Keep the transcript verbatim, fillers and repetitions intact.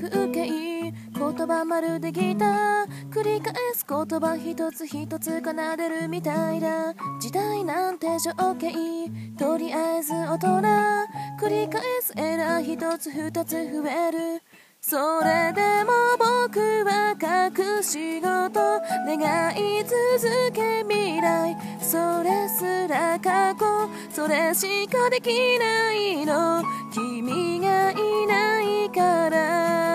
風景、言葉まるでギター、繰り返す言葉一つ一つ奏でるみたいだ。時代なんて情景、とりあえず大人、繰り返すエラー一つ二つ増える。それでも僕は隠し事願い続け未来、それすら過去、それしかできないの、君がいないから。